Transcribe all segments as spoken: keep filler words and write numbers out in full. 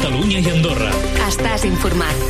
Catalunya i Andorra. Estàs informat.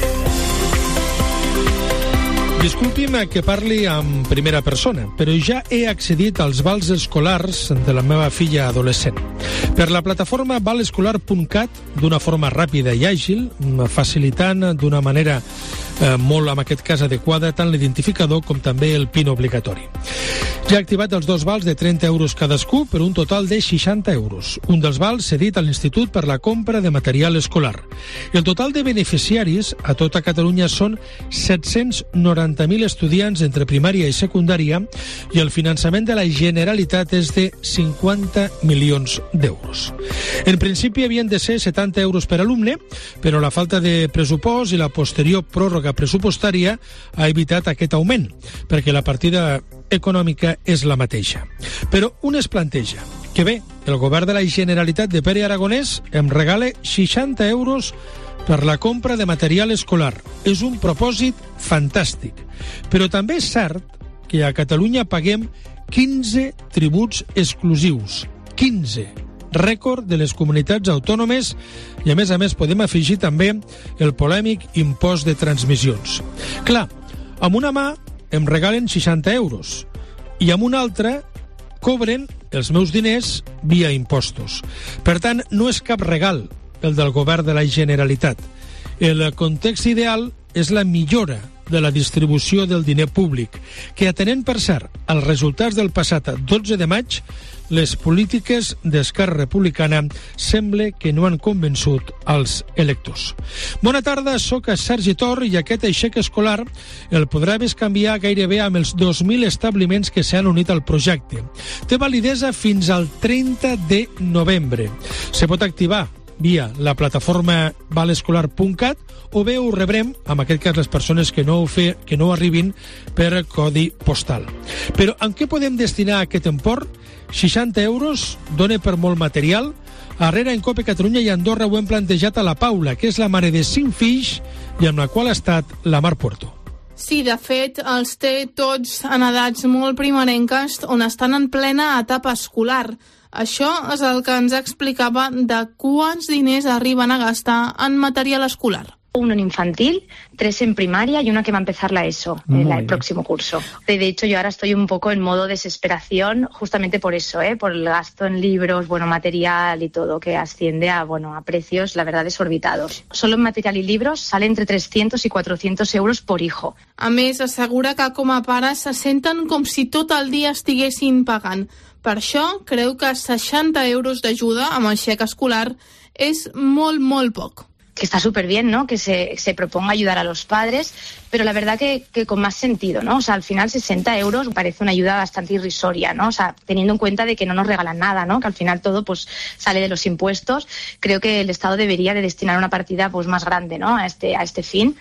Disculpi'm que parli en primera persona, però ja he accedit als vals escolars de la meva filla adolescent. Per la plataforma val escolar punt cat, d'una forma ràpida i àgil, facilitant d'una manera eh, molt, en aquest cas, adequada, tant l'identificador com també el PIN obligatori. Ja he activat els dos vals de trenta euros cadascú per un total de seixanta euros. Un dels vals cedit a l'Institut per la compra de material escolar. El total de beneficiaris a tota Catalunya són set-cents noranta mil estudiants entre primària i secundària i el finançament de la Generalitat és de cinquanta milions d'euros. En principi havien de ser setanta euros per alumne, però la falta de pressupost i la posterior pròrroga pressupostària ha evitat aquest augment, perquè la partida econòmica és la mateixa. Però un es planteja que bé, el govern de la Generalitat de Pere Aragonès em regala seixanta euros per la compra de material escolar. És un propòsit fantàstic. Però també és cert que a Catalunya paguem quinze tributs exclusius. quinze. Rècord de les comunitats autònomes i, a més a més, podem afegir també el polèmic impost de transmissions. Clar, amb una mà em regalen seixanta euros i amb una altra cobren els meus diners via impostos. Per tant, no és cap regal el del govern de la Generalitat. El context ideal és la millora de la distribució del diner públic, que atenent, per cert, als resultats del passat dotze de maig, les polítiques d'Esquerra Republicana sembla que no han convençut els electors. Bona tarda, soc Sergi Tor i aquest aixec escolar el podrà bescanviar gairebé amb els dos mil establiments que s'han unit al projecte. Té validesa fins al trenta de novembre. Se pot activar via la plataforma val escolar punt cat o bé ho rebrem, en aquest cas les persones que no ho, fe, que no ho arribin per codi postal. Però en què podem destinar aquest import? seixanta euros dona per molt material. Arrere en Cope Catalunya i Andorra ho hem plantejat a la Paula, que és la mare de cinc fills i amb la qual ha estat la Mar Puerto. Sí, de fet, els té tots en edats molt primerenques on estan en plena etapa escolar. Això és el que ens explicava de quants diners arriben a gastar en material escolar. Uno en infantil, tres en primaria y una que va a empezar la ESO en el próximo curso. De hecho, yo ahora estoy un poco en modo desesperación justamente por eso, ¿eh? Por el gasto en libros, bueno, material y todo, que asciende a, bueno, a precios, la verdad, desorbitados. Solo en material y libros sale entre trescientos y cuatrocientos euros por hijo. A més, assegura que com a pares se senten com si tot el dia estiguessin pagant. Per això, creu que seixanta euros d'ajuda amb el xec escolar és molt, molt poc. Que está súper bien, ¿no? Que se, se proponga ayudar a los padres, pero la verdad que, que con más sentido, ¿no? O sea, al final sesenta euros parece una ayuda bastante irrisoria, ¿no? O sea, teniendo en cuenta de que no nos regalan nada, ¿no? Que al final todo pues sale de los impuestos. Creo que el Estado debería de destinar una partida pues más grande, ¿no? A este, a este fin.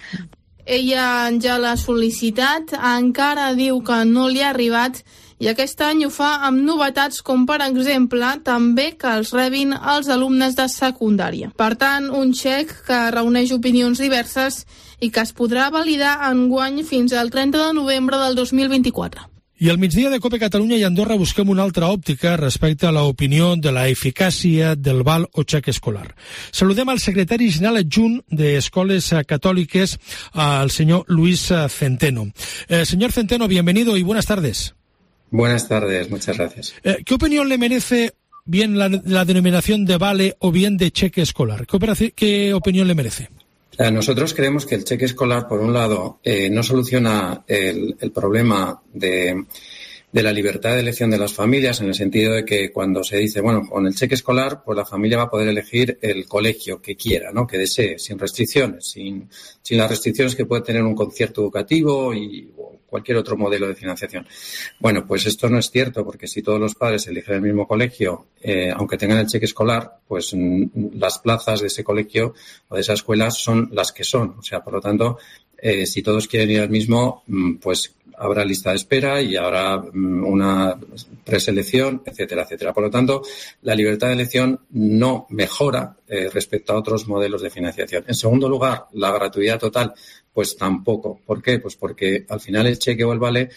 Ella ja l'ha sol·licitat, encara diu que no li ha arribat i aquest any ho fa amb novetats com, per exemple, també que els rebin els alumnes de secundària. Per tant, un xec que reuneix opinions diverses i que es podrà validar enguany fins al trenta de novembre del dos mil vint-i-quatre. I al migdia de Cope Catalunya i Andorra busquem una altra òptica respecte a l'opinió de la eficàcia del val o xec escolar. Saludem al secretari general adjunt d'Escoles Catòliques, al senyor Luis Centeno. Eh, señor Centeno, bienvenido y buenas tardes. Buenas tardes, muchas gracias. Eh, ¿Qué opinión le merece bien la, la denominación de vale o bien de cheque escolar? ¿Qué, qué opinión le merece? Nosotros creemos que el cheque escolar, por un lado, eh, no soluciona el, el problema de, de la libertad de elección de las familias, en el sentido de que cuando se dice, bueno, con el cheque escolar, pues la familia va a poder elegir el colegio que quiera, ¿no? Que desee, sin restricciones, sin, sin las restricciones que puede tener un concierto educativo y o cualquier otro modelo de financiación. Bueno, pues esto no es cierto, porque si todos los padres eligen el mismo colegio, eh, aunque tengan el cheque escolar, pues mm, las plazas de ese colegio o de esa escuela son las que son. O sea, por lo tanto, eh, si todos quieren ir al mismo, mm, pues habrá lista de espera y habrá mm, una preselección, etcétera, etcétera. Por lo tanto, la libertad de elección no mejora eh, respecto a otros modelos de financiación. En segundo lugar, la gratuidad total, pues tampoco. ¿Por qué? Pues porque al final el cheque o el vale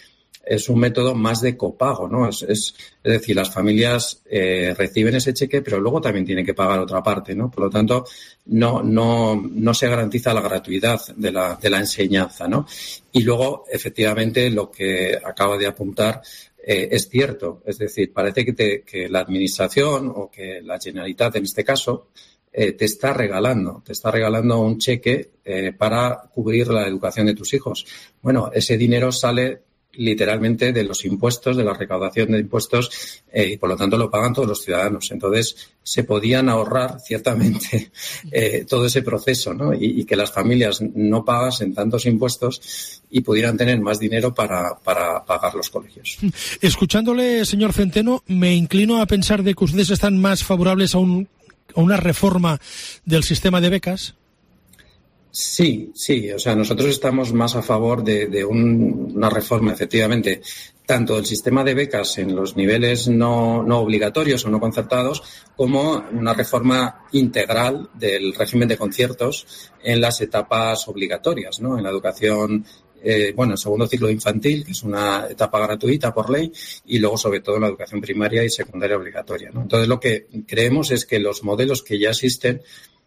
es un método más de copago, ¿no? Es, es, es decir, las familias eh, reciben ese cheque, pero luego también tienen que pagar otra parte, ¿no? Por lo tanto, no, no, no se garantiza la gratuidad de la, de la enseñanza, ¿no? Y luego, efectivamente, lo que acaba de apuntar eh, es cierto. Es decir, parece que, te, que la administración o que la Generalitat, en este caso, eh, te está regalando, te está regalando un cheque eh, para cubrir la educación de tus hijos. Bueno, ese dinero sale literalmente de los impuestos, de la recaudación de impuestos, eh, y por lo tanto lo pagan todos los ciudadanos. Entonces, se podían ahorrar ciertamente eh, todo ese proceso, ¿no? Y, y que las familias no pagasen tantos impuestos y pudieran tener más dinero para, para pagar los colegios. Escuchándole, señor Centeno, me inclino a pensar de que ustedes están más favorables a, un, a una reforma del sistema de becas. Sí, sí. O sea, nosotros estamos más a favor de, de un, una reforma, efectivamente, tanto del sistema de becas en los niveles no, no obligatorios o no concertados, como una reforma integral del régimen de conciertos en las etapas obligatorias, ¿no? En la educación, eh, bueno, el segundo ciclo infantil, que es una etapa gratuita por ley, y luego, sobre todo, en la educación primaria y secundaria obligatoria, ¿no? Entonces, lo que creemos es que los modelos que ya existen,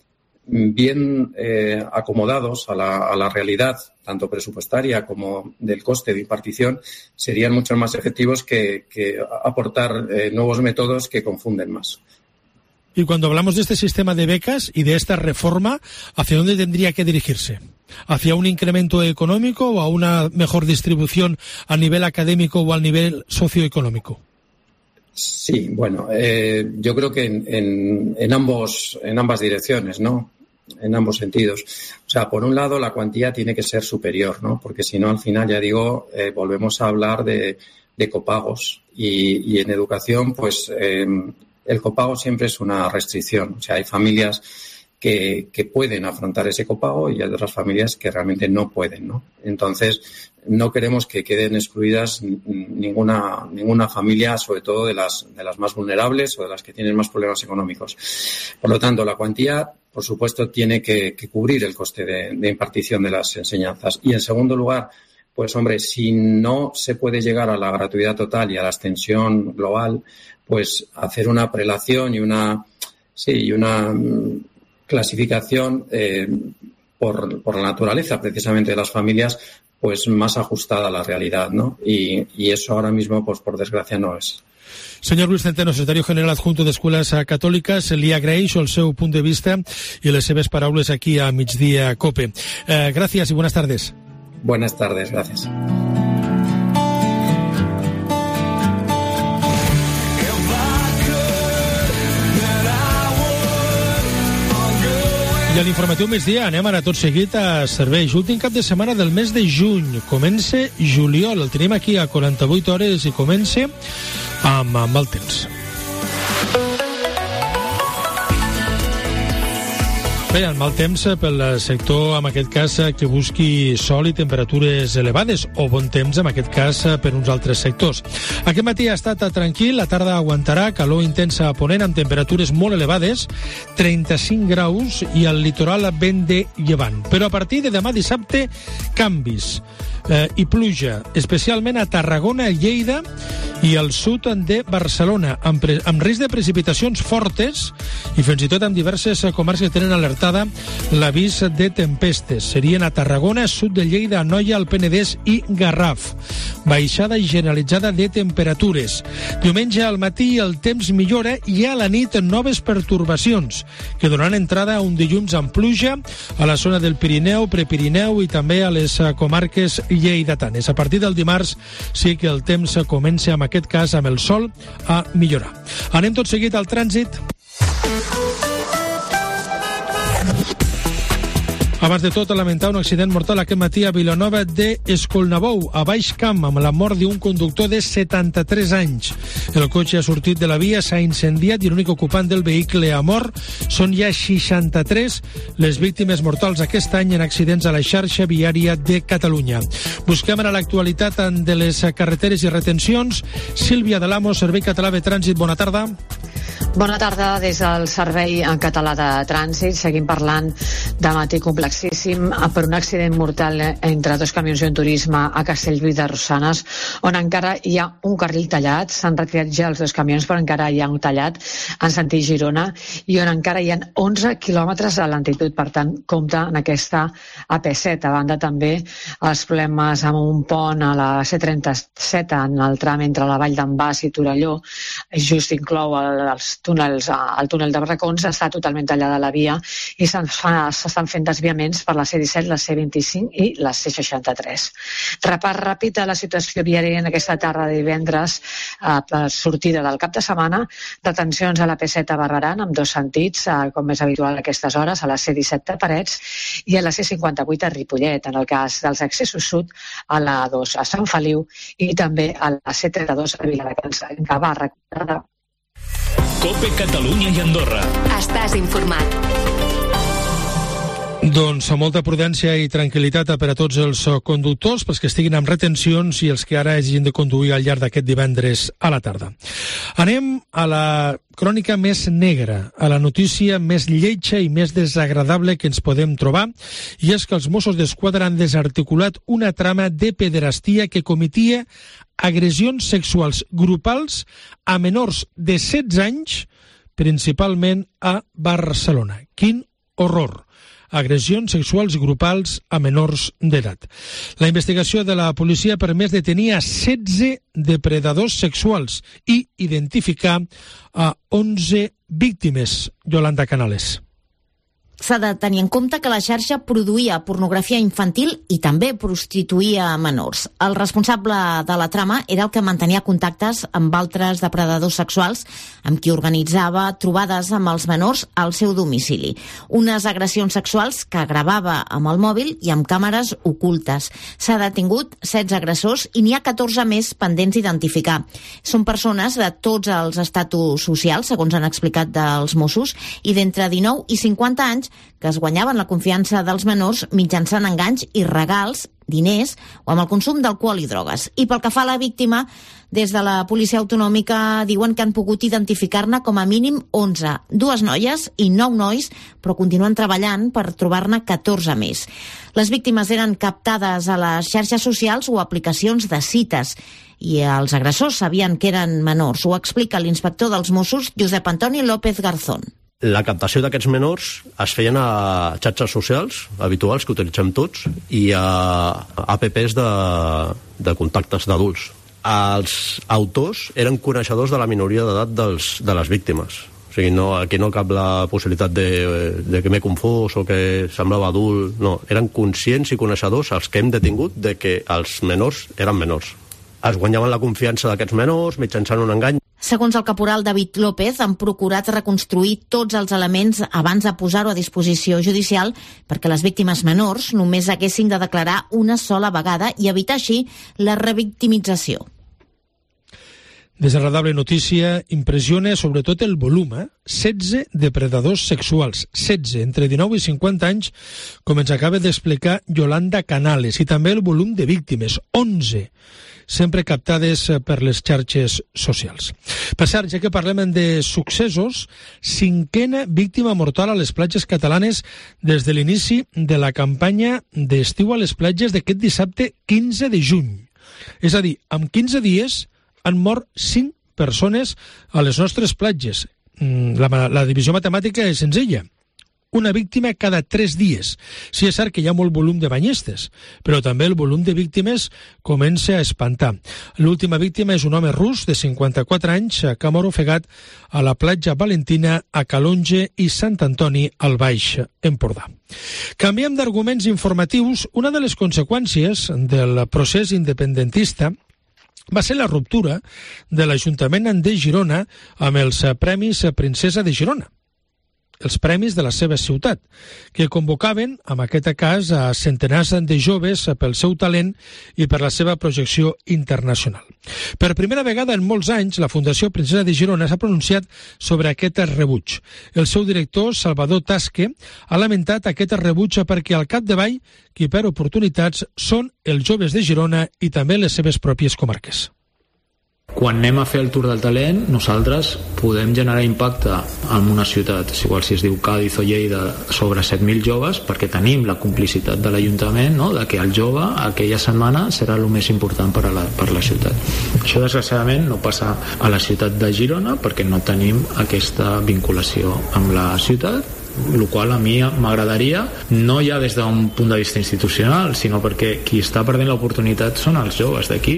bien eh, acomodados a la, a la realidad, tanto presupuestaria como del coste de impartición, serían mucho más efectivos que, que aportar eh, nuevos métodos que confunden más. Y cuando hablamos de este sistema de becas y de esta reforma, ¿hacia dónde tendría que dirigirse? ¿Hacia un incremento económico o a una mejor distribución a nivel académico o al nivel socioeconómico? Sí, bueno, eh, yo creo que en, en, en ambos, en ambas direcciones, ¿no? En ambos sentidos. O sea, por un lado, la cuantía tiene que ser superior, ¿no? Porque si no, al final, ya digo, eh, volvemos a hablar de, de copagos. Y, y en educación, pues, eh, el copago siempre es una restricción. O sea, hay familias que, que pueden afrontar ese copago y hay otras familias que realmente no pueden, ¿no? Entonces, no queremos que queden excluidas ninguna ninguna familia, sobre todo de las de las más vulnerables o de las que tienen más problemas económicos. Por lo tanto, la cuantía, por supuesto, tiene que, que cubrir el coste de, de impartición de las enseñanzas. Y, en segundo lugar, pues, hombre, si no se puede llegar a la gratuidad total y a la extensión global, pues hacer una prelación y una sí y una clasificación eh, por, por la naturaleza, precisamente, de las familias, pues más ajustada a la realidad, ¿no? Y, y eso ahora mismo, pues por desgracia, no es. Senyor Luis Centeno, secretari general adjunto d'Escoles Catòliques, li agraeixo el seu punt de vista i les seves paraules aquí a Migdia Cope. Eh, gràcies i buenas tardes. Buenas tardes, gracias. I a l'informatiu migdia anem ara tot seguit a serveis. Últim cap de setmana del mes de juny. Comença juliol. El tenim aquí a quaranta-vuit hores i comença amb, amb el temps. Bé, el mal temps pel sector, en aquest cas, que busqui sol i temperatures elevades, o bon temps, en aquest cas, per uns altres sectors. Aquest matí ha estat tranquil, la tarda aguantarà, calor intensa a ponent, amb temperatures molt elevades, trenta-cinc graus, i al litoral vent de llevant. Però a partir de demà dissabte, canvis eh, i pluja, especialment a Tarragona, Lleida i al sud de Barcelona, amb, pre amb risc de precipitacions fortes i fins i tot amb diverses comarques que tenen alertada l'avís de tempestes. Serien a Tarragona, sud de Lleida, Anoia, el Penedès i Garraf. Baixada generalitzada de temperatures. Diumenge al matí el temps millora i a la nit noves pertorbacions que donaran entrada a un dilluns amb pluja a la zona del Pirineu, Prepirineu i també a les comarques lleidatanes. A partir del dimarts sí que el temps comença, en aquest cas amb el sol, a millorar. Anem tot seguit al trànsit. Abans de tot, a lamentar un accident mortal aquest matí a Vilanova d'Escornalbou, a Baix Camp, amb la mort d'un conductor de setanta-tres anys. El cotxe ha sortit de la via, s'ha incendiat i l'únic ocupant del vehicle ha mort. Són ja seixanta-tres les víctimes mortals aquest any en accidents a la xarxa viària de Catalunya. Busquem ara l'actualitat de les carreteres i retencions. Sílvia Delamo, Servei Català de Trànsit, bona tarda. Bona tarda des del Servei Català de Trànsit. Seguim parlant de matí complexíssim per un accident mortal entre dos camions i un turisme a Castellví de Rosanes, on encara hi ha un carril tallat. S'han retirat ja els dos camions, però encara hi ha un tallat en sentit Girona, i on encara hi ha onze quilòmetres de lentitud. Per tant, compta en aquesta A P set. A banda, també els problemes amb un pont a la C trenta-set en el tram entre la Vall d'en Bas i Torelló. Just inclou el, els túnels, el túnel de Barracons, està totalment tallada la via i s'estan fent desviaments per la C disset, la C vint-i-cinc i la C seixanta-tres. Repàs ràpid de la situació viària en aquesta tarda de divendres, eh, per sortida del cap de setmana. Detencions a la P set a Barberà amb dos sentits, eh, com és habitual a aquestes hores, a la C disset de Parets i a la C cinquanta-vuit a Ripollet. En el cas dels accessos sud, a la A dos a Sant Feliu i també a la C trenta-dos a Viladecans, que va recuperada. Cope Catalunya i Andorra. Estàs informat. Doncs amb molta prudència i tranquil·litat per a tots els conductors, pels que estiguin amb retencions i els que ara hagin de conduir al llarg d'aquest divendres a la tarda. Anem a la crònica més negra, a la notícia més lletja i més desagradable que ens podem trobar, i és que els Mossos d'Esquadra han desarticulat una trama de pederastia que cometia agressions sexuals grupals a menors de setze anys, principalment a Barcelona. Quin horror! Agressions sexuals grupals a menors d'edat. La investigació de la policia ha permès detenir a setze depredadors sexuals i identificar a onze víctimes. Yolanda Canales. S'ha de tenir en compte que la xarxa produïa pornografia infantil i també prostituïa menors. El responsable de la trama era el que mantenia contactes amb altres depredadors sexuals amb qui organitzava trobades amb els menors al seu domicili. Unes agressions sexuals que gravava amb el mòbil i amb càmeres ocultes. S'ha detingut setze agressors i n'hi ha catorze més pendents d'identificar. Són persones de tots els estatus socials, segons han explicat dels Mossos, i d'entre dinou i cinquanta anys que es guanyaven la confiança dels menors mitjançant enganys i regals, diners o amb el consum d'alcohol i drogues. I pel que fa a la víctima, des de la policia autonòmica diuen que han pogut identificar-ne com a mínim onze, dues noies i nou nois, però continuen treballant per trobar-ne catorze més. Les víctimes eren captades a les xarxes socials o aplicacions de cites i els agressors sabien que eren menors. Ho explica l'inspector dels Mossos, Josep Antoni López Garzón. La captació d'aquests menors es feien a xarxes socials habituals que utilitzem tots i a apps de, de contactes d'adults. Els autors eren coneixedors de la minoria d'edat dels, de les víctimes. O sigui, no, aquí no cap la possibilitat de, de que m'he confós o que semblava adult. No, eren conscients i coneixedors els que hem detingut de que els menors eren menors. Es guanyaven la confiança d'aquests menors mitjançant un engany. Segons el caporal David López, han procurat reconstruir tots els elements abans de posar-ho a disposició judicial perquè les víctimes menors només haguessin de declarar una sola vegada i evitar així la revictimització. Desagradable notícia, impressiona sobretot el volum, eh? setze depredadors sexuals, setze, entre dinou i cinquanta anys, com ens acaba d'explicar Yolanda Canales, i també el volum de víctimes, onze, sempre captades per les xarxes socials. Per cert, ja que parlem de successos, cinquena víctima mortal a les platges catalanes des de l'inici de la campanya d'estiu a les platges d'aquest dissabte quinze de juny. És a dir, en quinze dies han mort cinc persones a les nostres platges. La, la divisió matemàtica és senzilla. Una víctima cada tres dies. Sí, és cert que hi ha molt volum de banyistes, però també el volum de víctimes comença a espantar. L'última víctima és un home rus de cinquanta-quatre anys que ha mort ofegat a la platja Valentina, a Calonge i Sant Antoni, al Baix Empordà. Canviem d'arguments informatius. Una de les conseqüències del procés independentista va ser la ruptura de l'Ajuntament de Girona amb els Premis Princesa de Girona, els premis de la seva ciutat, que convocaven, en aquest cas, a centenars de joves pel seu talent i per la seva projecció internacional. Per primera vegada en molts anys, la Fundació Princesa de Girona s'ha pronunciat sobre aquest rebuig. El seu director, Salvador Tasque, ha lamentat aquest rebuig perquè al capdavall qui perd oportunitats són els joves de Girona i també les seves pròpies comarques. Quan anem a fer el Tour del Talent, nosaltres podem generar impacte en una ciutat, igual si es diu Cádiz o Lleida, sobre set mil joves, perquè tenim la complicitat de l'Ajuntament, no?, de que el jove aquella setmana serà el més important per a la, per a la ciutat. Això, desgraciadament, no passa a la ciutat de Girona perquè no tenim aquesta vinculació amb la ciutat, el qual a mi m'agradaria, no ja des d'un punt de vista institucional, sinó perquè qui està perdent l'oportunitat són els joves d'aquí.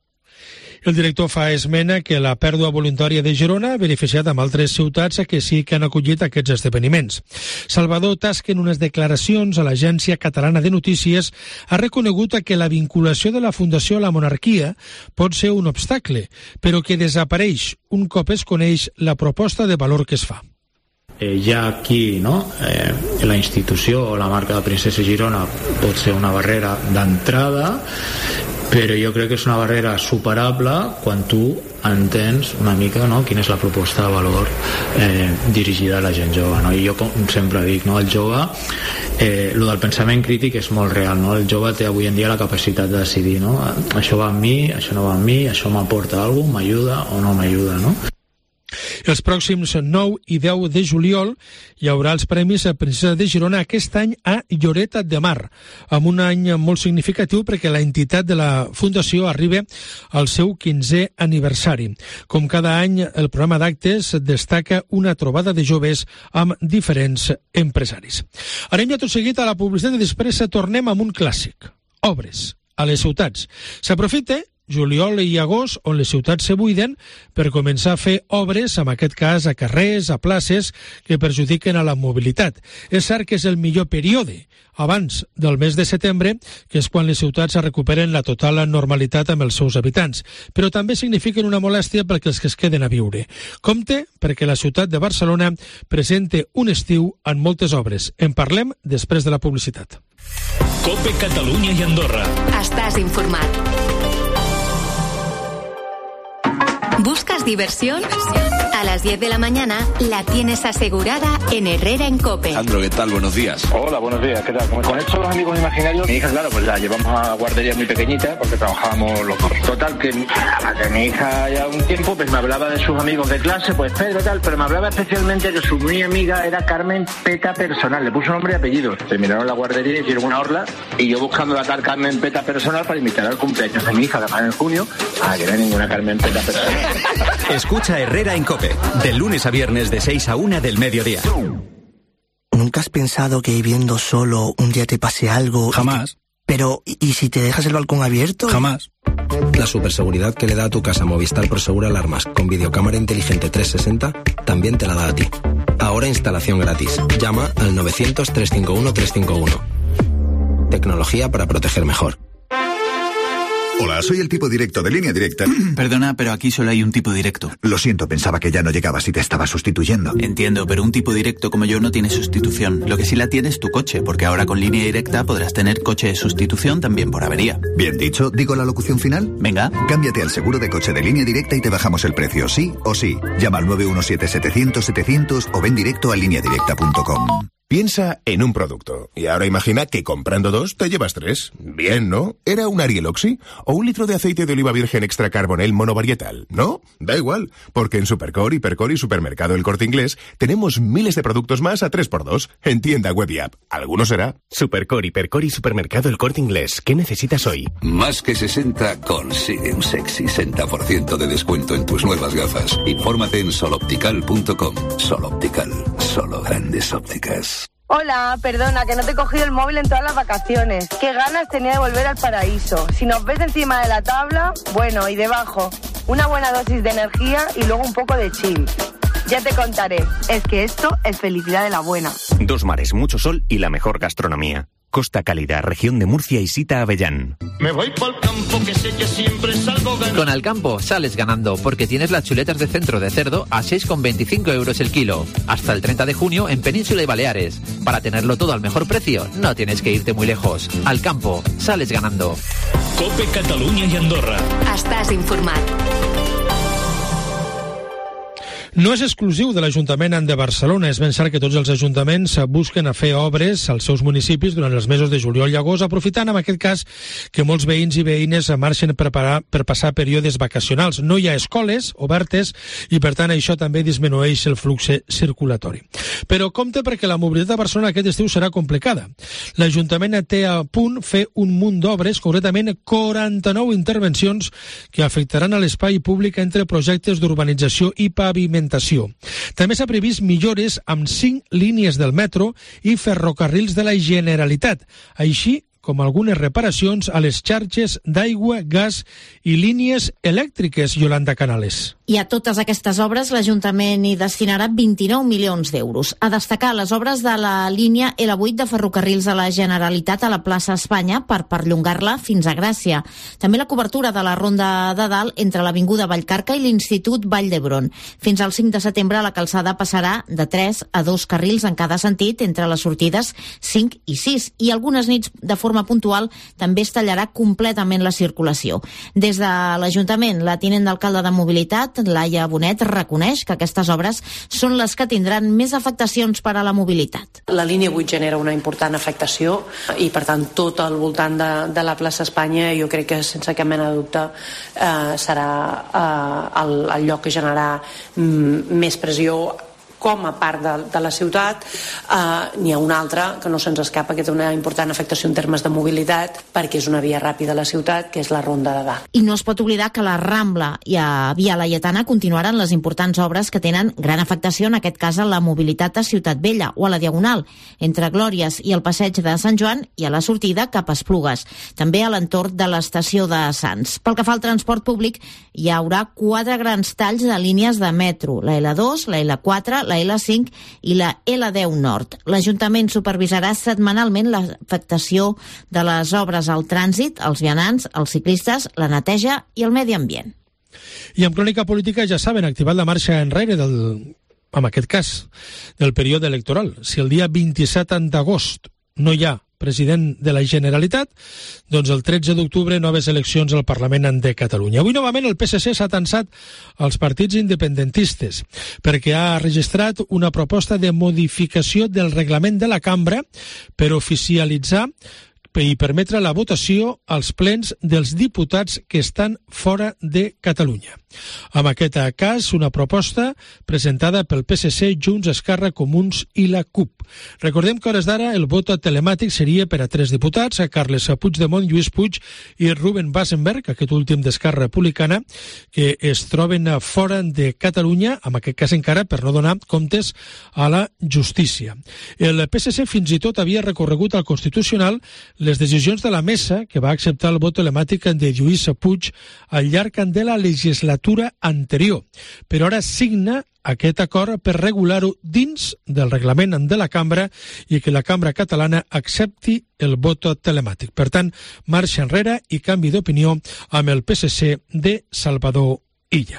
El director fa esmena que la pèrdua voluntària de Girona ha beneficiat amb altres ciutats que sí que han acollit aquests esdeveniments. Salvador Tasque, en unes declaracions a l'Agència Catalana de Notícies, ha reconegut que la vinculació de la Fundació a la monarquia pot ser un obstacle, però que desapareix un cop es coneix la proposta de valor que es fa. Eh, ja aquí, no? eh, la institució o la marca de Princesa Girona pot ser una barrera d'entrada, però jo crec que és una barrera superable quan tu entens una mica, no?, quina és la proposta de valor eh, dirigida a la gent jove, no? I jo, com sempre dic, no?, el jove, eh, lo del pensament crític és molt real, no? El jove té avui en dia la capacitat de decidir, no? Això va amb mi, això no va amb mi, això m'aporta alguna cosa, m'ajuda o no m'ajuda, no? Els pròxims nou i deu de juliol hi haurà els Premis Princesa de Girona aquest any a Lloret de Mar, amb un any molt significatiu perquè la entitat de la Fundació arriba al seu quinzè aniversari. Com cada any, el programa d'actes destaca una trobada de joves amb diferents empresaris. Anem ja tot seguit a la publicitat i després tornem amb un clàssic, obres a les ciutats. S'aprofita juliol i agost, on les ciutats se buiden, per començar a fer obres, en aquest cas a carrers, a places, que perjudiquen a la mobilitat. És cert que és el millor període, abans del mes de setembre, que és quan les ciutats recuperen la total normalitat amb els seus habitants, però també signifiquen una molèstia perquè els que es queden a viure. Compte, perquè la ciutat de Barcelona presenta un estiu amb moltes obres. En parlem després de la publicitat. COPE Catalunya i Andorra. Estàs informat. ¿Buscas diversión? A las diez de la mañana la tienes asegurada en Herrera en COPE. Sandro, ¿qué tal? Buenos días. Hola, buenos días. ¿Qué tal? Con esto los amigos imaginarios, mi hija, claro, pues la llevamos a guardería muy pequeñita porque trabajábamos los dos. Total, que, que mi hija ya un tiempo pues me hablaba de sus amigos de clase, pues Pedro tal, pero me hablaba especialmente que su muy amiga era Carmen Peta Personal. Le puso nombre y apellido. Terminaron la guardería, hicieron una orla y yo buscando la tal Carmen Peta Personal para invitar al cumpleaños de mi hija, que va en junio. Ah, que no hay ninguna Carmen Peta Personal. Escucha Herrera en COPE, de lunes a viernes de seis a una del mediodía. ¿Nunca has pensado que viviendo solo un día te pase algo? Jamás. Te... Pero, ¿y si te dejas el balcón abierto? Jamás. La superseguridad que le da a tu casa Movistar Prosegur Alarmas con videocámara inteligente trescientos sesenta también te la da a ti. Ahora instalación gratis. Llama al novecientos, trescientos cincuenta y uno, trescientos cincuenta y uno. Tecnología para proteger mejor. Hola, soy el tipo directo de Línea Directa. Perdona, pero aquí solo hay un tipo directo. Lo siento, pensaba que ya no llegabas y te estaba sustituyendo. Entiendo, pero un tipo directo como yo no tiene sustitución. Lo que sí la tiene es tu coche, porque ahora con Línea Directa podrás tener coche de sustitución también por avería. Bien dicho, ¿digo la locución final? Venga. Cámbiate al seguro de coche de Línea Directa y te bajamos el precio, sí o sí. Llama al nueve uno siete, setecientos, setecientos o ven directo a línea directa punto com. Piensa en un producto y ahora imagina que comprando dos te llevas tres. Bien, ¿no? ¿Era un Ariel Oxy o un litro de aceite de oliva virgen extra carbonel monovarietal? ¿No? Da igual, porque en Supercore, Hipercore y Supermercado El Corte Inglés tenemos miles de productos más a tres por dos en tienda web y app. ¿Alguno será? Supercore, Hipercore y Supermercado El Corte Inglés. ¿Qué necesitas hoy? Más que sesenta consigue un sexy sesenta por ciento de descuento en tus nuevas gafas. Infórmate en soloptical punto com. Soloptical, solo grandes ópticas. Hola, perdona, que no te he cogido el móvil en todas las vacaciones. Qué ganas tenía de volver al paraíso. Si nos ves encima de la tabla, bueno, y debajo, una buena dosis de energía y luego un poco de chill. Ya te contaré, es que esto es felicidad de la buena. Dos mares, mucho sol y la mejor gastronomía. Costa Cálida, región de Murcia y Sita Avellán. Me voy pa'l campo que sé que siempre salgo ganando. Con Alcampo sales ganando porque tienes las chuletas de centro de cerdo a seis con veinticinco euros el kilo. Hasta el treinta de junio en Península y Baleares. Para tenerlo todo al mejor precio, no tienes que irte muy lejos. Alcampo, sales ganando. COPE Catalunya i Andorra. Estàs informat. No és exclusiu de l'Ajuntament de Barcelona. És ben cert que tots els ajuntaments busquen a fer obres als seus municipis durant els mesos de juliol i agost, aprofitant en aquest cas que molts veïns i veïnes marxen per, parar, per passar períodes vacacionals. No hi ha escoles obertes i, per tant, això també disminueix el flux circulatori. Però compte perquè la mobilitat a Barcelona aquest estiu serà complicada. L'Ajuntament té a punt fer un munt d'obres, concretament quaranta-nou intervencions que afectaran a l'espai públic entre projectes d'urbanització i pavimentació. També s'ha previst millores amb cinc línies del metro i ferrocarrils de la Generalitat, així com algunes reparacions a les xarxes d'aigua, gas i línies elèctriques, Yolanda Canales. I a totes aquestes obres l'Ajuntament hi destinarà vint-i-nou milions d'euros. A destacar les obres de la línia L vuit de ferrocarrils de la Generalitat a la plaça Espanya per perllongar-la fins a Gràcia. També la cobertura de la Ronda de Dalt entre l'Avinguda Vallcarca i l'Institut Vall d'Hebron. Fins al cinc de setembre la calçada passarà de tres a dos carrils en cada sentit entre les sortides cinc i sis i algunes nits de forma puntual també es tallarà completament la circulació. Des de l'Ajuntament, la tinent d'alcalde de Mobilitat, Laia Bonet, reconeix que aquestes obres són les que tindran més afectacions per a la mobilitat. La línia vuit genera una important afectació i, per tant, tot al voltant de, de la plaça Espanya jo crec que, sense cap mena de dubte, eh, serà eh, el, el lloc que generarà mm, més pressió com a part de, de la ciutat. Eh, n'hi ha una altra que no se'ns escapa, que té una important afectació en termes de mobilitat, perquè és una via ràpida a la ciutat, que és la Ronda de Dalt. I no es pot oblidar que la Rambla i a Via Laietana continuaran les importants obres que tenen gran afectació, en aquest cas a la mobilitat a Ciutat Vella o a la Diagonal, entre Glòries i el Passeig de Sant Joan i a la sortida cap a Esplugues, també a l'entorn de l'estació de Sants. Pel que fa al transport públic, hi haurà quatre grans talls de línies de metro, la L dos, la L quatre, la L cinc i la L deu Nord. L'Ajuntament supervisarà setmanalment l'afectació de les obres al trànsit, als vianants, als ciclistes, la neteja i el medi ambient. I en crònica política, ja saben, ha activat la marxa enrere del, en aquest cas, del període electoral. Si el dia vint-i-set d'agost no hi ha president de la Generalitat, doncs el tretze d'octubre noves eleccions al Parlament de Catalunya. Avui novament el P S C s'ha tensat als partits independentistes perquè ha registrat una proposta de modificació del reglament de la cambra per oficialitzar i permetre la votació als plens dels diputats que estan fora de Catalunya. En aquest cas, una proposta presentada pel P S C, Junts, Esquerra, Comuns i la C U P. Recordem que a hores d'ara el vot telemàtic seria per a tres diputats, a Carles Puigdemont, Lluís Puig i Ruben Basenberg, aquest últim d'Esquerra Republicana, que es troben fora de Catalunya, en aquest cas encara per no donar comptes a la justícia. El P S C fins i tot havia recorregut al Constitucional les decisions de la mesa que va acceptar el vot telemàtic de Lluís Puig al llarg de la legislatura anterior, però ara signa aquest acord per regular-ho dins del reglament de la cambra i que la cambra catalana accepti el vot telemàtic. Per tant, marxa enrere i canvi d'opinió amb el P S C de Salvador Illa.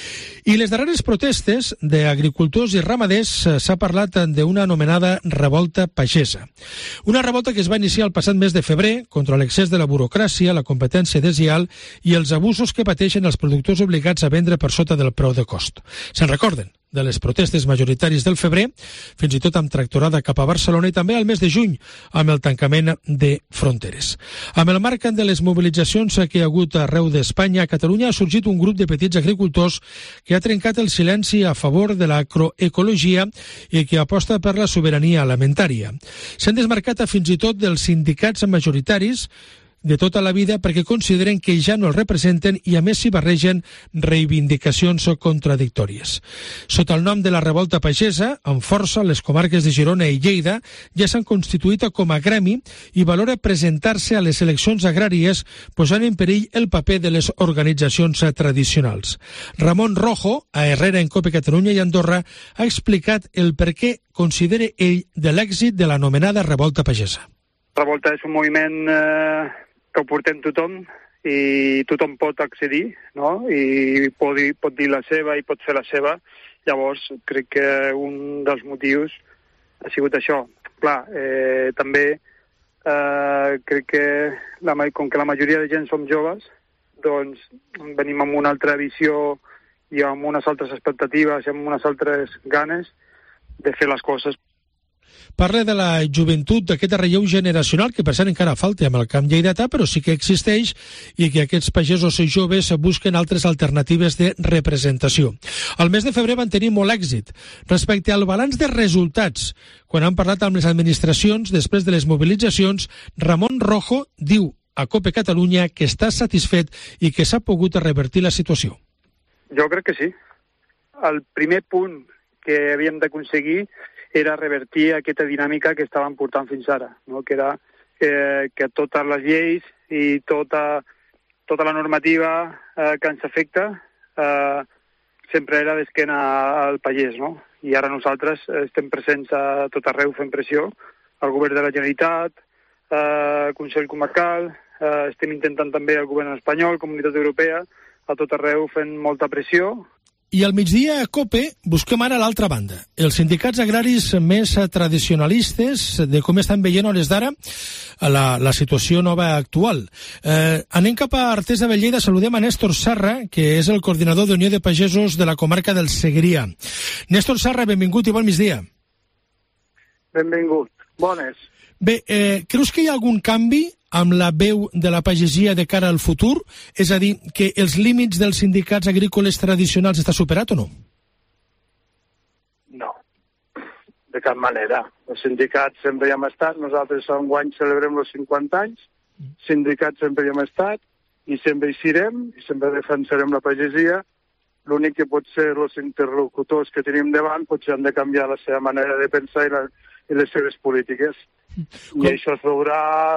I les darreres protestes d'agricultors i ramaders s'ha parlat d'una anomenada revolta pagesa. Una revolta que es va iniciar el passat mes de febrer contra l'excés de la burocràcia, la competència deslleial i els abusos que pateixen els productors obligats a vendre per sota del preu de cost. Se'n recorden de les protestes majoritàries del febrer, fins i tot amb tractorada cap a Barcelona i també al mes de juny amb el tancament de fronteres. Amb el marc de les mobilitzacions que hi ha hagut arreu d'Espanya, a Catalunya ha sorgit un grup de petits agricultors que ha trencat el silenci a favor de l'agroecologia i que aposta per la sobirania alimentària. S'han desmarcat fins i tot dels sindicats majoritaris de tota la vida perquè consideren que ja no el representen i a més s'hi barregen reivindicacions contradictòries. Sota el nom de la revolta pagesa, amb força, les comarques de Girona i Lleida ja s'han constituït com a gremi i valora presentar-se a les eleccions agràries posant en perill el paper de les organitzacions tradicionals. Ramon Rojo, a Herrera en COPE Catalunya i Andorra, ha explicat el per què considera ell de l'èxit de l'anomenada revolta pagesa. Revolta és un moviment eh, que ho portem tothom i tothom pot accedir, no? I pot dir, pot dir la seva i pot fer la seva. Llavors, crec que un dels motius ha sigut això. Clar, eh, també eh, crec que la, com que la majoria de gent som joves, doncs venim amb una altra visió i amb unes altres expectatives i amb unes altres ganes de fer les coses. Parla de la joventut, d'aquest relleu generacional, que per cert encara falta amb el camp lleidatà, però sí que existeix, i que aquests pagesos i joves busquen altres alternatives de representació. Al mes de febrer van tenir molt èxit. Respecte al balanç de resultats, quan han parlat amb les administracions després de les mobilitzacions, Ramon Rojo diu a COPE Catalunya que està satisfet i que s'ha pogut revertir la situació. Jo crec que sí. El primer punt que havíem d'aconseguir era revertir aquesta dinàmica que estàvem portant fins ara, no? Que era eh, que totes les lleis i tota, tota la normativa eh, que ens afecta eh, sempre era d'esquena al pagès, no? I ara nosaltres estem presents a tot arreu fent pressió, al govern de la Generalitat, eh, Consell Comarcal, eh, estem intentant també el govern espanyol, Comunitat Europea, a tot arreu fent molta pressió. I al migdia a COPE busquem ara l'altra banda. Els sindicats agraris més tradicionalistes de com estan veient a hores d'ara la, la situació nova actual. Eh, anem cap a Artés de Lleida, saludem a Néstor Sarra, que és el coordinador d'Unió de Pagesos de la comarca del Segrià. Néstor Sarra, benvingut i bon migdia. Benvingut, bones. Bé, eh, creus que hi ha algun canvi amb la veu de la pagesia de cara al futur? És a dir, que els límits dels sindicats agrícoles tradicionals està superat o no? No, de cap manera. Els sindicats sempre hi hem estat, nosaltres enguany celebrem els cinquanta anys, sindicats sempre hi hem estat, i sempre hi serem, i sempre defensarem la pagesia. L'únic que pot ser els interlocutors que tenim davant potser han de canviar la seva manera de pensar i, la, i les seves polítiques. Com? I això es veurà...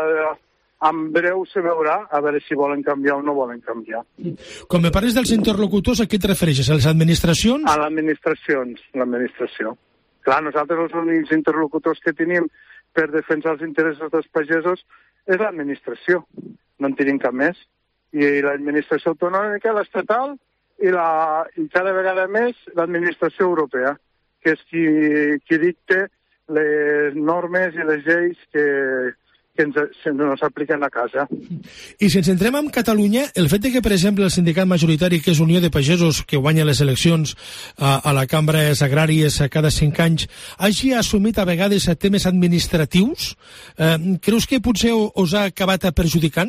En breu se veurà, a veure si volen canviar o no volen canviar. Quan me parles dels interlocutors, a què et refereixes? A les administracions? A les administracions, l'administració. Clar, nosaltres els únics interlocutors que tenim per defensar els interessos dels pagesos és l'administració. No en tenim cap més. I l'administració autonòmica, l'estatal, i, la, i cada vegada més l'administració europea, que és qui, qui dicta les normes i les lleis que... que ens, ens apliquen a casa. I si ens centrem en Catalunya, el fet de que, per exemple, el sindicat majoritari, que és Unió de Pagesos, que guanya les eleccions a, a la Cambra Agràries cada cinc anys, hagi assumit a vegades temes administratius, eh, creus que potser us ha acabat perjudicant?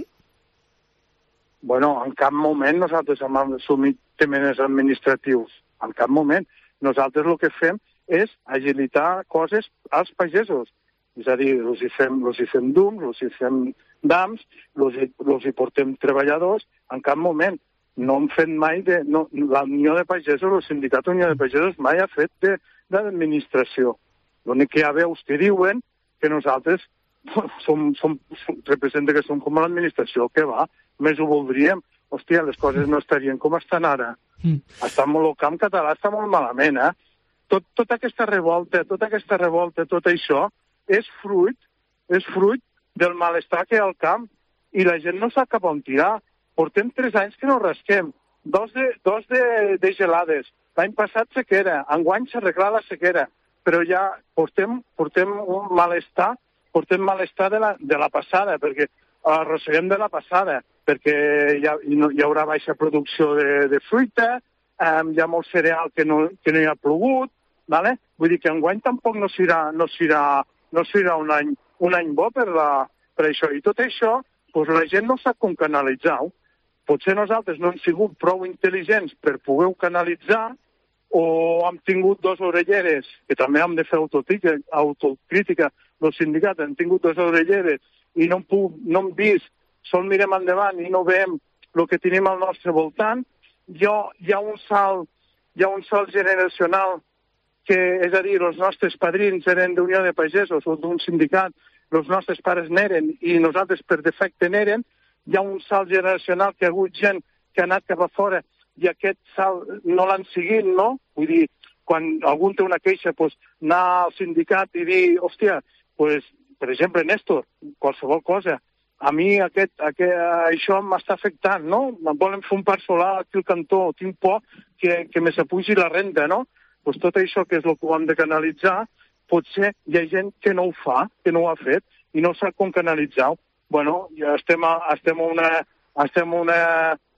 Bueno, en cap moment nosaltres hem assumit temes administratius. En cap moment. Nosaltres el que fem és agilitar coses als pagesos. És a dir, els hi fem, els hi fem dums, els hi fem dams, els hi, els hi portem treballadors, en cap moment. No hem fet mai de... No, la Unió de Pagesos, el sindicat Unió de Pagesos mai ha fet de, d'administració. L'únic que hi ha veus que diuen que nosaltres som, som, som, representa que som com l'administració, que va, més ho voldríem. Hòstia, les coses no estarien com estan ara. Mm. Està molt, el camp català està molt malament, eh? Tot, tota aquesta revolta, tota aquesta revolta, tot això, és fruit, és fruit del malestar que hi ha al camp i la gent no sap cap on tirar. Portem tres anys que no rasquem, dos de, dos de, de gelades. L'any passat sequera, enguany s'arregla la sequera, però ja portem, portem un malestar, portem malestar de la, de la passada, perquè arrosseguem de la passada, perquè hi, ha, hi haurà baixa producció de, de fruita, eh, hi ha molt cereal que no, que no hi ha plogut, ¿vale? Vull dir que enguany tampoc no serà, no serà no serà un any, un any bo per, la, per això. I tot això, doncs la gent no sap com canalitzar-ho. Potser nosaltres no hem sigut prou intel·ligents per poder-ho canalitzar, o hem tingut dos orelleres, que també hem de fer autocrítica, autocrítica del sindicat, hem tingut dos orelleres i no hem, puc, no hem vist, sol mirem endavant i no veiem el que tenim al nostre voltant. Hi ha, hi ha un salt, hi ha un salt generacional que, és a dir, els nostres padrins eren d'Unió de Pagesos o d'un sindicat, els nostres pares n'eren i nosaltres per defecte n'eren, hi ha un salt generacional que ha hagut gent que ha anat cap a fora i aquest salt no l'han seguit, no? Vull dir, quan algú té una queixa, doncs, anar al sindicat i dir, hòstia, doncs, per exemple, Néstor, qualsevol cosa, a mi aquest, aquest, això m'està afectant, no? Em volen fer un parc solar aquí al cantó, tinc por que, que me s'apugi la renda, no? Pues tot això que és el que ho hem de canalitzar, potser hi ha gent que no ho fa, que no ho ha fet, i no sap com canalitzar-ho. Bueno, ja estem, a, estem, a una, estem a una,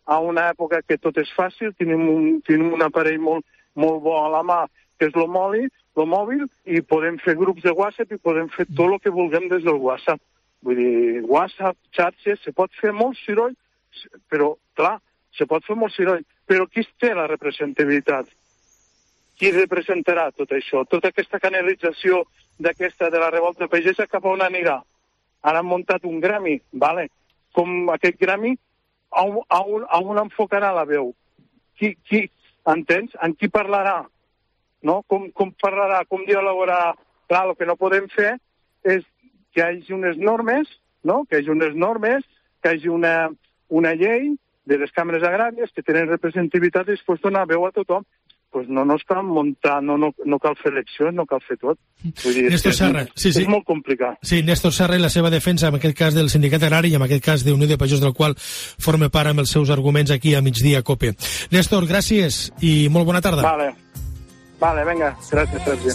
a una època que tot és fàcil, tenim un, tenim un aparell molt, molt bo a la mà, que és el mòbil, el mòbil, i podem fer grups de WhatsApp i podem fer tot el que vulguem des del WhatsApp. Vull dir, WhatsApp, xarxes, se pot fer molt soroll, però, clar, se pot fer molt soroll. Però qui té la representativitat? Qui representarà tot això? Tota aquesta canalització d'aquesta de la revolta pagesa cap a on anirà? Ara han muntat un gremi, vale? Com aquest gremi, a on, a on, a on enfocarà la veu? Qui, qui, entens? En qui parlarà? No? Com, com parlarà? Com dialogarà? Clar, el que no podem fer és que hi hagi unes normes, no? Que hi hagi unes normes, que hi hagi una, una llei de les càmeres agràries que tenen representativitat i després donar veu a tothom. Pues no, no es cal muntar, no, no, no cal fer eleccions, no cal fer tot. Vull dir, Néstor és, Serra, sí, sí. És molt complicat. Sí, Néstor Serra i la seva defensa, en aquest cas del sindicat agrari i en aquest cas d'Unió de Pagesos, del qual forma part amb els seus arguments aquí a Migdia Cope. Néstor, gràcies i molt bona tarda. Vale, vale, venga, gràcies, Sergi.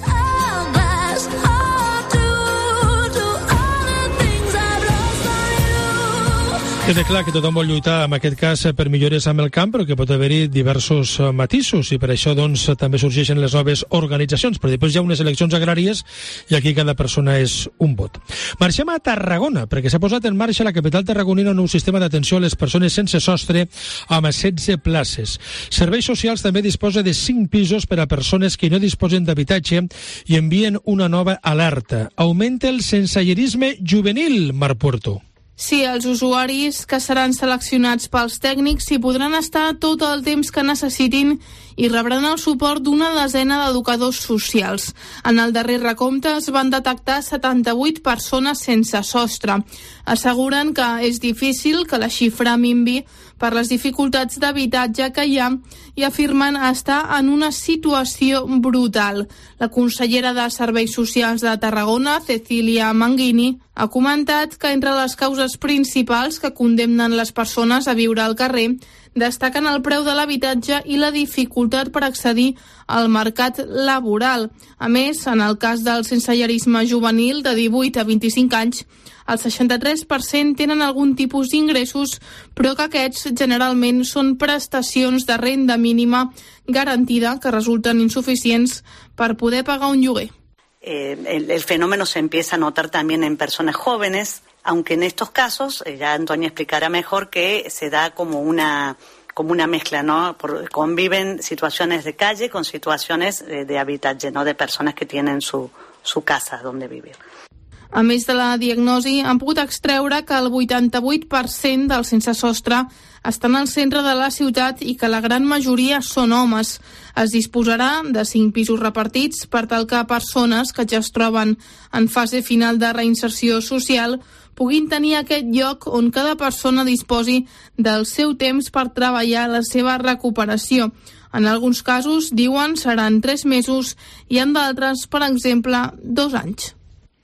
Queda clar que tothom vol lluitar, en aquest cas, per millores amb el camp, però que pot haver-hi diversos matisos, i per això doncs, també sorgeixen les noves organitzacions, però després hi ha unes eleccions agràries i aquí cada persona és un vot. Marxem a Tarragona, perquè s'ha posat en marxa a la capital tarragonina un nou sistema d'atenció a les persones sense sostre amb setze places. Serveis Socials també disposa de cinc pisos per a persones que no disposen d'habitatge i envien una nova alerta. Augmenta el sensellarisme juvenil, Marc Puerto. Sí, els usuaris que seran seleccionats pels tècnics hi podran estar tot el temps que necessitin i rebran el suport d'una desena d'educadors socials. En el darrer recompte es van detectar setanta-vuit persones sense sostre. Asseguren que és difícil que la xifra minvi per les dificultats d'habitatge que hi ha i afirmen estar en una situació brutal. La consellera de Serveis Socials de Tarragona, Cecília Manguini, ha comentat que entre les causes principals que condemnen les persones a viure al carrer destaquen el preu de l'habitatge i la dificultat per accedir al mercat laboral. A més, en el cas del sensellarisme juvenil de divuit a vint-i-cinc anys, el seixanta-tres per cent tenen algun tipus d'ingressos, però que aquests generalment són prestacions de renda mínima garantida que resulten insuficients per poder pagar un lloguer. Eh, el, el fenómeno se empieza a notar también en personas jóvenes, aunque en estos casos, eh, ya Antonia explicará mejor, que se da como una como una mezcla, ¿no? Por, conviven situaciones de calle con situaciones de, de habitatge, ¿no? De personas que tienen su, su casa donde vivir. A més de la diagnosi, han pogut extreure que el vuitanta-vuit per cent dels sense sostre estan al centre de la ciutat i que la gran majoria són homes. Es disposarà de cinc pisos repartits per tal que persones que ja es troben en fase final de reinserció social puguin tenir aquest lloc on cada persona disposi del seu temps per treballar la seva recuperació. En alguns casos, diuen, seran tres mesos i en d'altres, per exemple, dos anys.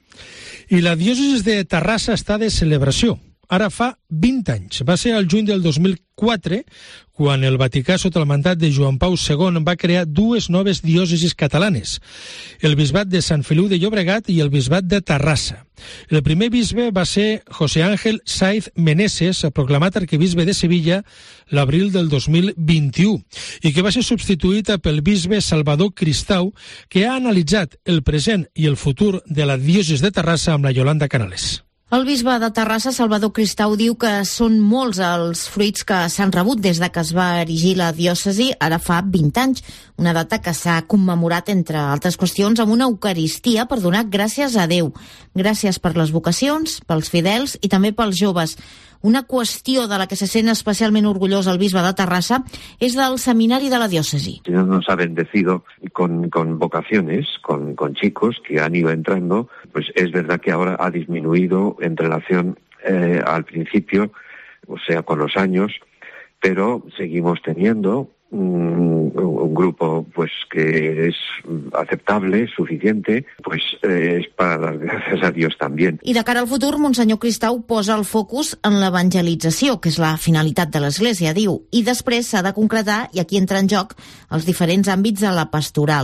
I la diòcesi de Terrassa està de celebració. Ara fa vint anys. Va ser el juny del dos mil quatre quan el Vaticà, sota el mandat de Joan Pau segon, va crear dues noves diòcesis catalanes, el bisbat de Sant Feliu de Llobregat i el bisbat de Terrassa. El primer bisbe va ser José Ángel Saiz Meneses, proclamat arquebisbe de Sevilla l'abril del dos mil vint-i-u, i que va ser substituït pel bisbe Salvador Cristau, que ha analitzat el present i el futur de la diòcesi de Terrassa amb la Yolanda Canales. El bisbe de Terrassa, Salvador Cristau, diu que són molts els fruits que s'han rebut des de que es va erigir la diòcesi, ara fa vint anys, una data que s'ha commemorat, entre altres qüestions, amb una eucaristia per donar gràcies a Déu. Gràcies per les vocacions, pels fidels i també pels joves. Una qüestió de la que se sent especialment orgullós el bisbe de Terrassa és del seminari de la diòcesi. Nos ha bendecido con, con vocaciones, con, con chicos que han ido entrando, pues es verdad que ahora ha disminuido en relación eh, al principio, o sea, con los años, pero seguimos teniendo un, un grupo pues que es aceptable, suficiente, pues eh, es para dar gracias a Dios también. I de cara al futur, Monsenyor Cristau posa el focus en l'evangelització, que és la finalitat de l'Església, diu, i després s'ha de concretar, i aquí entra en joc, els diferents àmbits de la pastoral.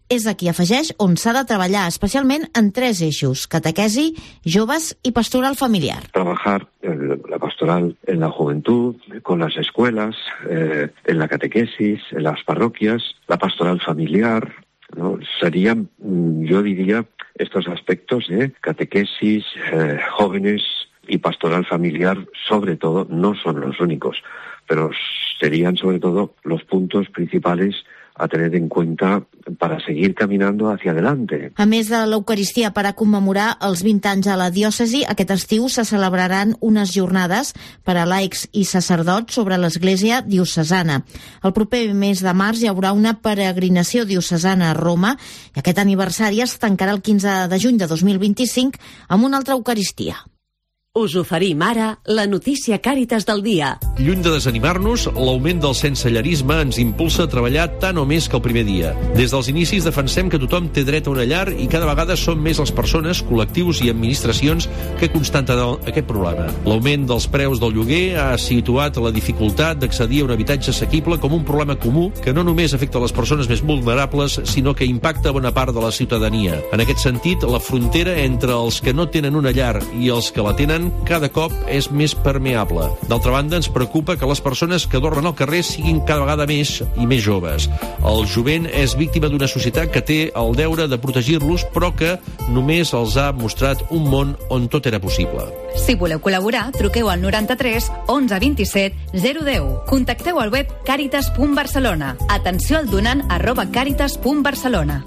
És aquí, afegeix, on s'ha de treballar, especialment en tres eixos: catequesi, joves i pastoral familiar. Trabajar en la pastoral en la juventud, con las escuelas, eh, en la catequesis, en las parroquias, la pastoral familiar, ¿no? Serían, yo diría, estos aspectos de catequesis, eh, jóvenes y pastoral familiar, sobre todo, no son los únicos, pero serían sobre todo los puntos principales a tener en cuenta para seguir caminando hacia adelante. A més de l'Eucaristia per a commemorar els vint anys a la diòcesi, aquest estiu se celebraran unes jornades per a laics i sacerdots sobre l'Església diocesana. El proper mes de març hi haurà una peregrinació diocesana a Roma i aquest aniversari es tancarà el quinze de juny de dos mil vint-i-cinc amb una altra Eucaristia. Us oferim ara la notícia Càritas del dia. Lluny de desanimar-nos, l'augment del sensellarisme ens impulsa a treballar tant o més que el primer dia. Des dels inicis defensem que tothom té dret a una llar i cada vegada són més les persones, col·lectius i administracions que constaten aquest problema. L'augment dels preus del lloguer ha situat la dificultat d'accedir a un habitatge assequible com un problema comú que no només afecta les persones més vulnerables, sinó que impacta bona part de la ciutadania. En aquest sentit, la frontera entre els que no tenen una llar i els que la tenen cada cop és més permeable. D'altra banda, ens preocupa que les persones que dormen al carrer siguin cada vegada més i més joves. El jovent és víctima d'una societat que té el deure de protegir-los, però que només els ha mostrat un món on tot era possible. Si voleu col·laborar, truqueu al noranta-tres onze vint-i-set zero deu. Contacteu al web caritas punt barcelona. Atenció al donant arroba caritas punt barcelona.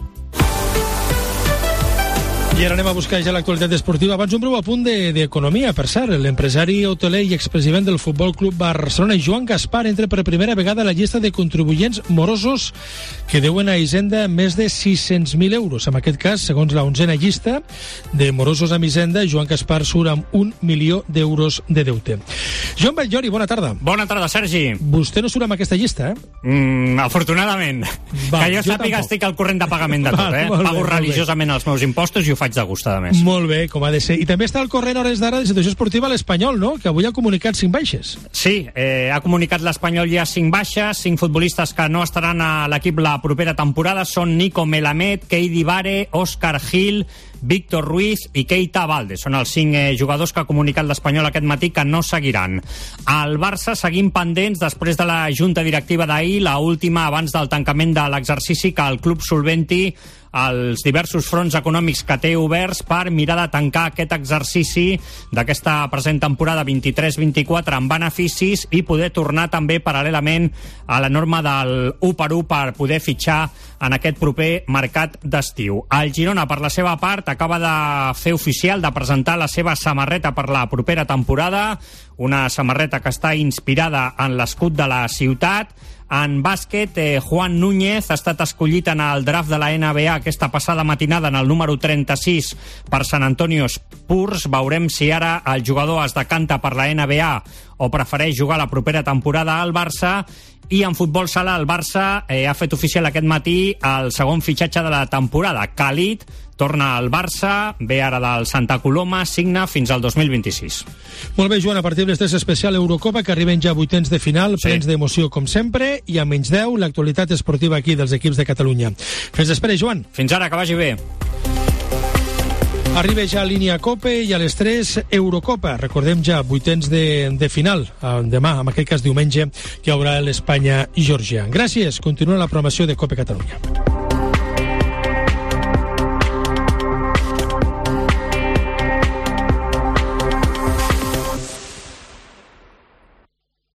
I ara anem a buscar ja l'actualitat esportiva. Abans un breu apunt d'economia. Per cert, l'empresari hoteler i expresident del Futbol Club Barcelona, Joan Gaspar, entra per primera vegada a la llista de contribuents morosos que deuen a Hisenda més de sis-cents mil euros. En aquest cas, segons la onzena llista de morosos amb Hisenda, Joan Gaspar surt amb un milió d'euros de deute. Joan Batllori, bona tarda. Bona tarda, Sergi. Vostè no surt amb aquesta llista, eh? Mm, afortunadament. Va, que jo, jo sàpiga, estic al corrent de pagament de tot, eh? Val, Pago bé, religiosament els meus impostos i ho faig de gust, a més. Molt bé, com ha de ser. I també està al corrent hores d'ara de situació esportiva l'Espanyol, no? Que avui ha comunicat cinc baixes. Sí, eh, ha comunicat l'Espanyol ja cinc baixes, cinc futbolistes que no estaran a l'equip la propera temporada són Nico Melamed, Keidi Bare, Òscar Gil, Víctor Ruiz i Keita Valde. Són els cinc eh, jugadors que ha comunicat l'Espanyol aquest matí que no seguiran. Al Barça seguim pendents després de la junta directiva d'ahir, la última abans del tancament de l'exercici, que el club solventi els diversos fronts econòmics que té oberts per mirar de tancar aquest exercici d'aquesta present temporada vint-i-tres vint-i-quatre amb beneficis i poder tornar també paral·lelament a la norma del u per u per poder fitxar en aquest proper mercat d'estiu. El Girona, per la seva part, acaba de fer oficial de presentar la seva samarreta per la propera temporada, una samarreta que està inspirada en l'escut de la ciutat. En bàsquet, eh, Juan Núñez ha estat escollit en el draft de la N B A aquesta passada matinada en el número trenta-sis per San Antonio Spurs. Veurem si ara el jugador es decanta per la N B A o prefereix jugar la propera temporada al Barça. I en futbol sala, el Barça eh, ha fet oficial aquest matí el segon fitxatge de la temporada. Khalid torna al Barça, ve ara del Santa Coloma, signa fins al dos mil vint-i-sis. Molt bé, Joan, a partir d'estès especial Eurocopa, que arriben ja vuitens de final, sí, plens d'emoció com sempre, i a menys deu, l'actualitat esportiva aquí dels equips de Catalunya. Fins després, Joan. Fins ara, que vagi bé. Arriba ja a línia Cope i a les tres Eurocopa. Recordem ja, vuitens de, de final. Demà, en aquest cas diumenge, que hi haurà l'Espanya i Geòrgia. Gràcies. Continua la programació de Cope Catalunya.